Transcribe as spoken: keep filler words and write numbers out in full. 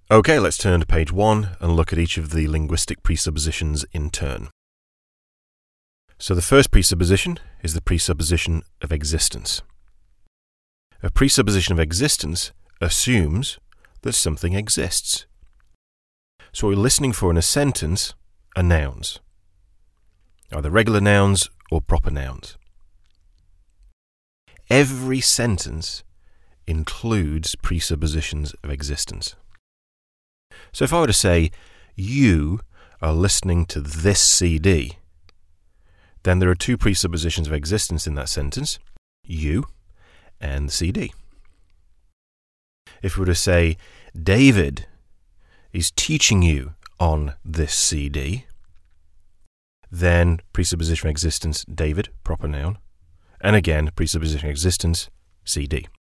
Okay, let's turn to page one and look at each of the linguistic presuppositions in turn. So the first presupposition is the presupposition of existence. A presupposition of existence assumes that something exists. So what we're listening for in a sentence are nouns, either regular nouns or proper nouns. Every sentence includes presuppositions of existence. So if I were to say, you are listening to this C D, then there are two presuppositions of existence in that sentence, you and the C D. If we were to say, David is teaching you on this C D, then presupposition of existence, David, proper noun, and again, presupposition of existence, C D.